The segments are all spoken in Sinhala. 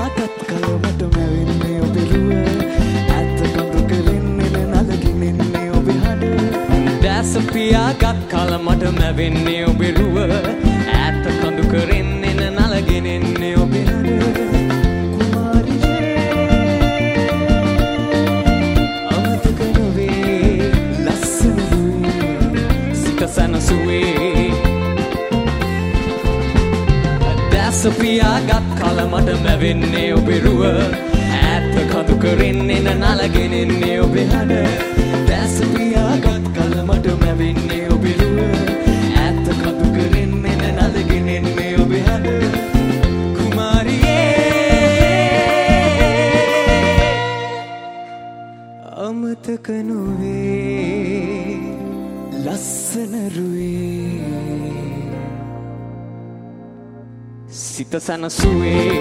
පියාගත් කල මට මැවෙන්නේ ඔබේ රුව ඇත්ත කඳු කෙරෙන්නේ නලගින්නේ ඔබේ හඬ දැස පියාගත් කල මට මැවෙන්නේ ඔබේ රුව ඇත්ත කඳු කෙරෙන්නේ නලගින්නේ ඔබේ හඬ අමතක නොවේ ලස්සන රුවේ සිත සැනසුවේ පියාගත් කල මට මැවෙන්නේ ඔබේ රුව ඈත කඳු කෙරෙන්නේ නලගෙනෙන්නේ ඔබේ හඬ දැස පියාගත් කල මට මැවෙන්නේ ඔබේ රුව ඈත කඳු කෙරෙන්නේ නලගෙනෙන්නේ ඔබේ හඬ කුමාරියේ අමතක නොවේ ලස්සන රුවේ සිත සැනසුවේ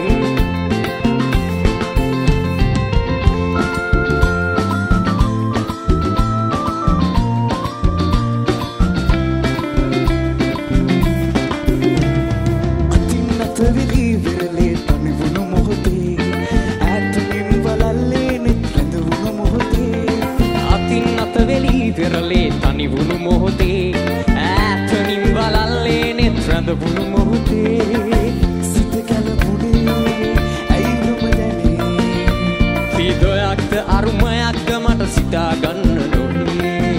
අතින් අත විලි විරලේ තනිවුණු මොහොතේ ඈතමින් බලල්ලේ නෙත් රැඳවුණු මොහොතේ අතින් අත විලි විරලේ තනිවුණු මොහොතේ ඈතමින් බලල්ලේ නෙත් රැඳවුණු මොහොතේ අරුමයක්ද මට සිතා ගන්න නොවේ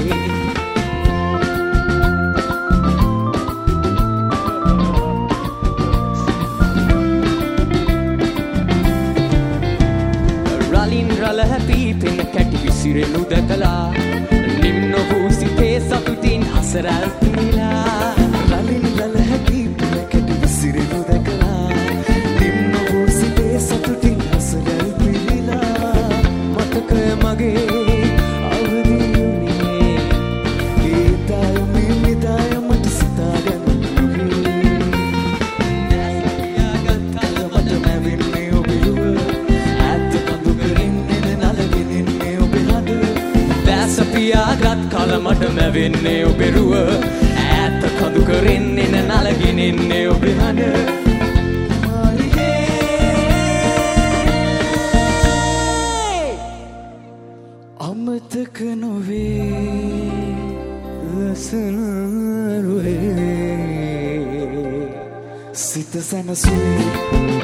රලින් රල හැපි පෙන කැටි විසිරෙනු දැකලා නිම්න වූ සිතේ සතුටින් හසරල් පිළිලා රලින් රල හැපි පෙන කැටි විසිරෙනු දැකලා නිම්න වූ සිතේ සතුටින් හසරල් මගේ අවදියුනේ ඒතය මිමිදාය මට සිතාගන්න පියාගත් කල මට මැවෙන්නේ ඔබේ රුව ඈත කඳු කෙරෙන්නේ නලගෙනෙන්නේ ඔබේ හඬ දැස පියාගත් කල මට මැවෙන්නේ ඔබේ රුව ඈත කඳු කෙරෙන්නේ නලගෙනෙන්නේ ඔබේ හඬ අමතක නොවේ ලස්සන රුවේ සිත සැනසුවේ